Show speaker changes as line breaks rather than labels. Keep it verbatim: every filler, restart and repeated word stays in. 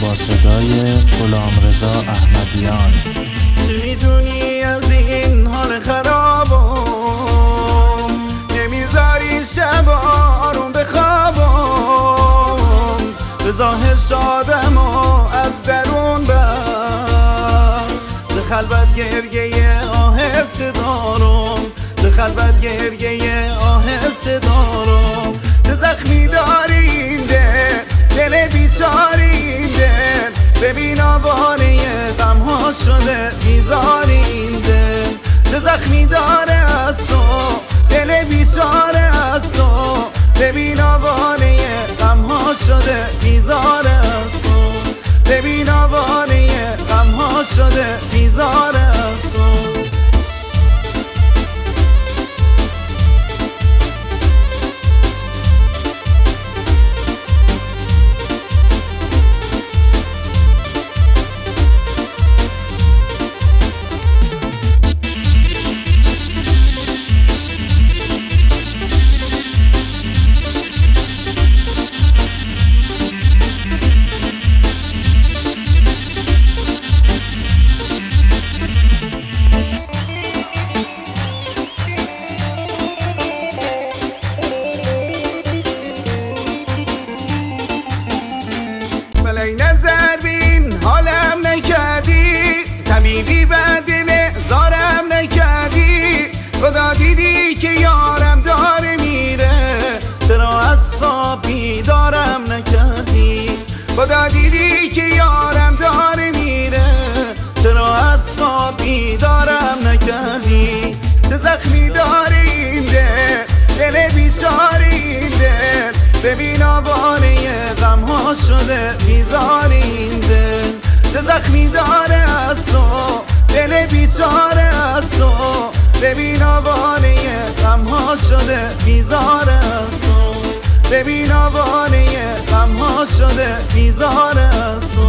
با صدای غلامرضا احمدیان.
چی میدونی از این حال خرابم، نمیذاری شب آروم بخوابم، به ظاهر شادم و از درون بر ز خلوت گریه آهسته دارم، ز خلوت گریه آهسته دارم. چه زخمی داری این دل، دل بیچاره این دل، ببین آواره غمها شده بیزار این دل. چه زخمی داره از تو دل بیچاره از تو، ببین آواره غمها شده بیزار از تو، ببین آواره غمها شده بیزار از تو. ای نظر بین حالم نکردی، طبیبی بدل زارم نکردی. خدا دیدی که یارم داره میره، چرا از خواب بیدارم نکردی. خدا دیدی که یارم داره میره، چرا از خواب بیدارم نکردی. چه زخمی داره این دل، دل بیچاره این دل، ببین آواره غمها شده بیزار این دل. چه زخمی داره از تو دل بیچاره از تو، ببین آواره غمها شده بیزار از تو، ببین آواره غمها شده بیزار از تو.